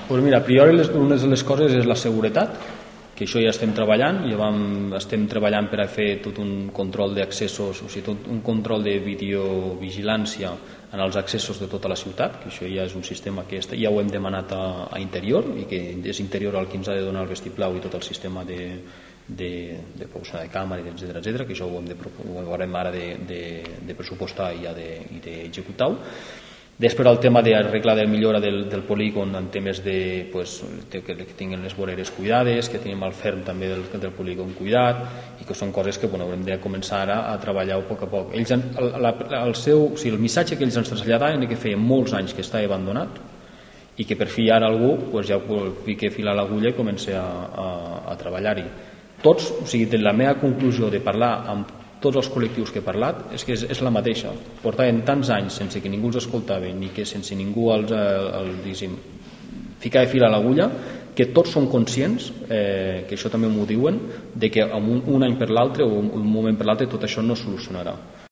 Doncs mira, a priori una de les coses és la seguretat, que això ja estem treballant, estem treballant per a fer tot un control d'accessos, o sigui, tot un control de videovigilància en els accessos de tota la ciutat, que això ja és un sistema que ja ho hem demanat a Interior, i que és Interior el que ens ha de donar el vestiplau i tot el sistema de posar de càmera, etcètera, que això ho haurem ara de pressupostar i d'executar-ho. Després el tema d'arreglar de millora del polígon en temes que tinguin les voreres cuidades, que tinguem el ferm també del polígon cuidat, i que són coses que haurem de començar a treballar a poc a poc. El missatge que ells ens traslladaven és que feia molts anys que estava abandonat i que per fi ara algú ja fica fil a l'agulla i comença a treballar-hi. Tots, o sigui, la meva conclusió de parlar amb tots els col·lectius que he parlat és la mateixa. Portaven tants anys sense que ningú els escoltava ni que sense ningú ficava fil a l'agulla, que tots són conscients, que això també m'ho diuen, de que un any per l'altre o un moment per l'altre tot això no es solucionarà.